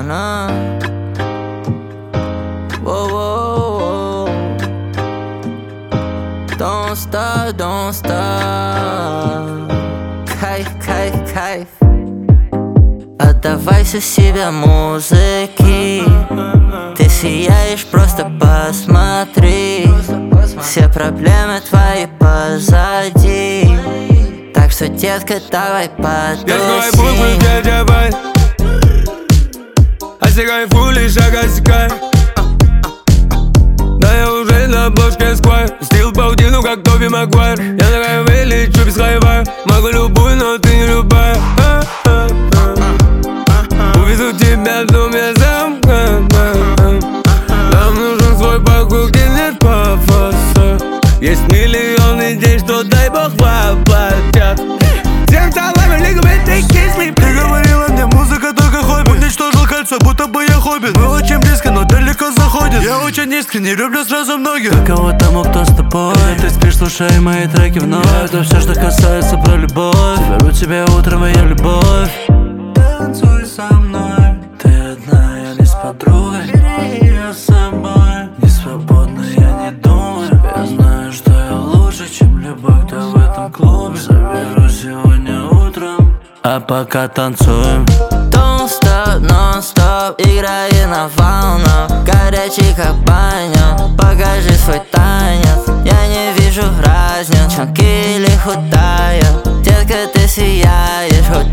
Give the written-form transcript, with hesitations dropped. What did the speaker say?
на. Воу-воу-воу. Don't stop, don't stop. Кайф, кайф, кайф. Отдавайся себе музыки. Ты сияешь, просто посмотри. Все проблемы твои позади. Так что, детка, давай потуси. Кайфу лишь кайф. Да я уже на обложке Esquire. Стил паутину, как Тоби Магуайр. Я на хайве лечу без хайва. Могу любую, но ты не любая. Увезу тебя в дом, я сам. Нам нужен свой покой, где нет пафоса. Есть миллион идей, что дай бог воплотят. Всем салам алейкум, это кисли. Ты говорила мне, музыка только хобби. Уничтожил кольцо, будто бы я хоббит. Мы очень близко, но далеко заходит. Я очень искренне люблю сразу многих. Для кого-то мог кто с тобой. Ты спишь, слушай мои треки вновь. Это все, что касается про любовь. Беру тебя утром, моя любовь. Танцуй со мной. Ты одна, я не с подругой. Бери ее с собой. Не свободна, я не думаю. Я знаю, что я лучше, чем любой, кто в этом клубе. Заберу сегодня утром, а пока танцуем. Don't stop, non-stop, играй на волнах. Горячий как баня, покажи свой танец. Я не вижу разниц, чонки или худая. Детка, ты сияешь, хоть